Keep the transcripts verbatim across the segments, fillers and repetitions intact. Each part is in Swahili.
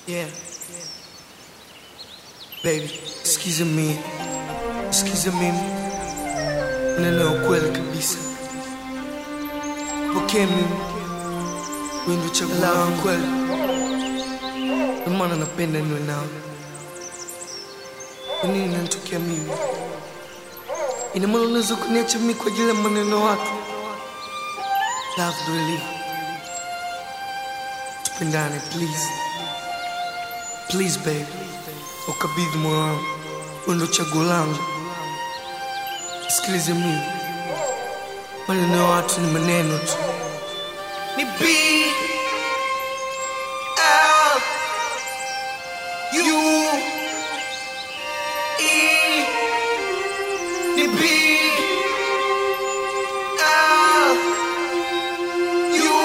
Yeah. Baby, sikiza mimi, sikiza mimi, maneno ya ukweli kabisa. Pokea mimi, wewe ndio chaguo langu kweli, ndio maana napenda niwe nawe. Kwa nini inanitokea mimi? Ina maana unaweza kuniacha mimi kwa ajili ya maneno wako? Love do live. Tupendane please, please baby. Ukabidhi moyo wangu, wewe ndio chaguo langu. Sikilize mimi, maneno ya watu ni maneno tu. Ni B L U E. Ni B L U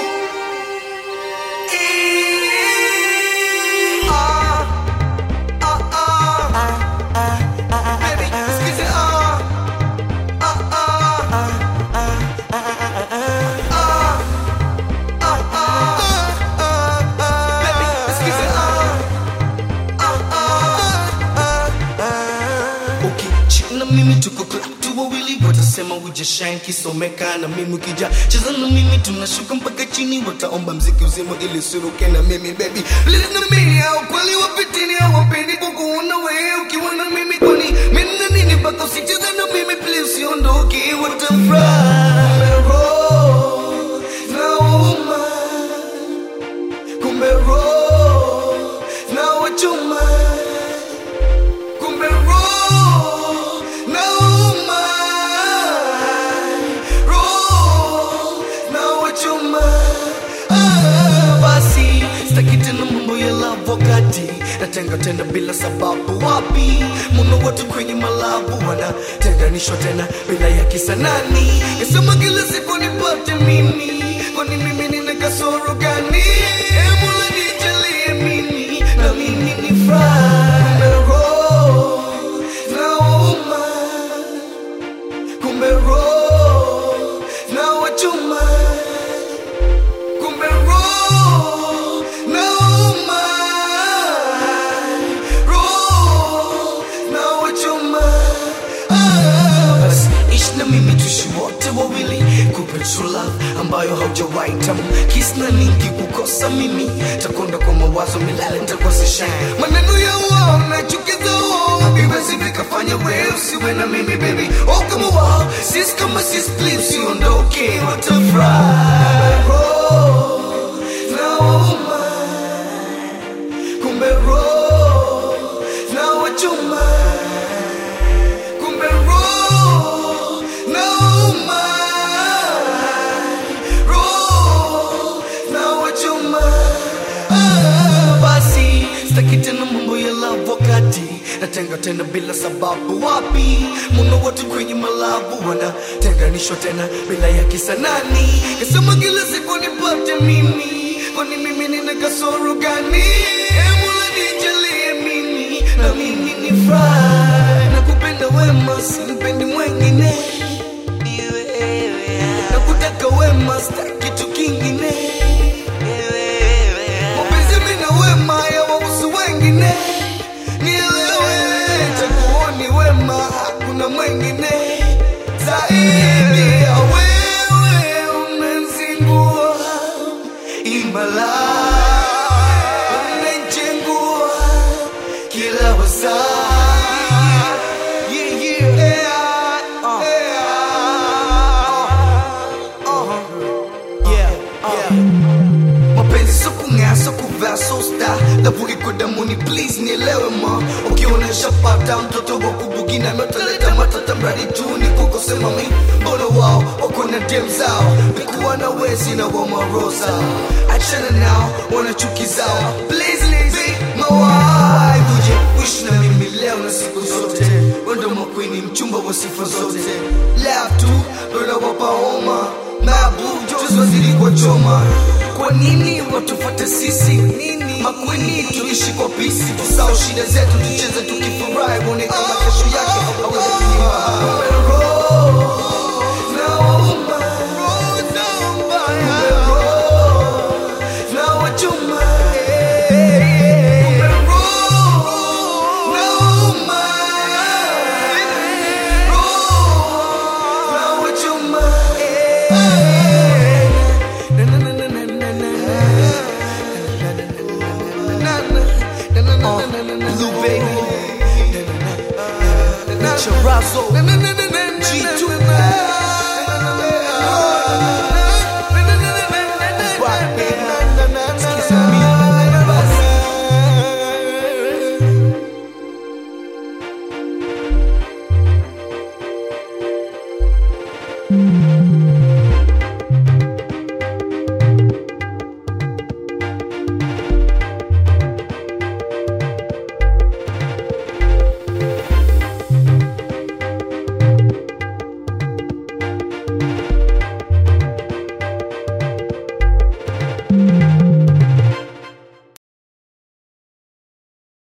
mimi tuko club tu wawili, watasema hujashine kisomeka na mimi ukija cheza na mimi tunashuka mpaka chini, wataomba mziki uzima ili usiruke na mimi baby. Please na mimi au kweli wapitini au wapendi kukuona wewe ukiwa na mimi, kwani mimi na nini mpaka usicheze na mimi, please usiondoke, watafurahi. Roho nauma, kumbe roho na wachuma, kumbe roho tena mambo ya love wakati natenga tena bila sababu. Wapi muno watu kwenye malabu wanatenganishwa tena bila ya kisa nani? Yasema kila siku nipate mimi, kwani mimi nina kasoro gani? Hebu nijalie mimi na mimi ni fry. Roho nauma, kumbe roho na wachuma, kumbe roho na mimi tuishi wote wawili, kupe true love ambayo haujawahi tamu. Kiss na ningi kukosa mimi, takonda kwa mawazo milele nitakosa shine. Maneno ya wao na chukiza wao viwezi vikafanya wewe usiwe na mimi baby. Oh kama wao, sis kama sis please usiondoke, watafurahi. Roho nauma, kumbe roho na wachuma, kumbe roho tena mambo ya love wakati natenga tena bila sababu. Wapi muno watu kwenye malabu wanatenganishwa tena bila ya kisa nani? Yasema kila siku nipate mimi, kwani mimi nina kasoro gani? Hebu nijalie mimi na mimi ni fry. Nakupenda wema, simpendi mwengine, nakutaka wema, sitaki kitu kingine. Nielewe, takuoni wema, hakuna mwengine zaidi ya wewe. Umenzingua imbala, unanchengua kila wasaa. Yeah, yeah, yeah, uh, uh, uh, yeah, yeah. Mapenzi so kung'aa, so kuvaa, so star, labu iko damuni, please nielewe ma. Ukionesha pata mtoto wa kubugina metaleta matata mradi tu ni kukose mami. Mbona wao wako na dem zao, mikuwa na wezi na wamarosa. Achana nao, wana chuki zao, please be my wife. Uje wish na mimi leo na siku zote, wendo makwini mchumba wa sifa zote. Love tu, dola wapa homa, mabu, jozo zili kwa choma. Kwa nini watufate sisi? Nini? Makwini tuishi kwa pisi, tusao shida zetu, tucheze tukifurahi, mwone kama kesho yake hawezi kunyima. Roho nauma, roho na wachuma, Blue baby, Charazo.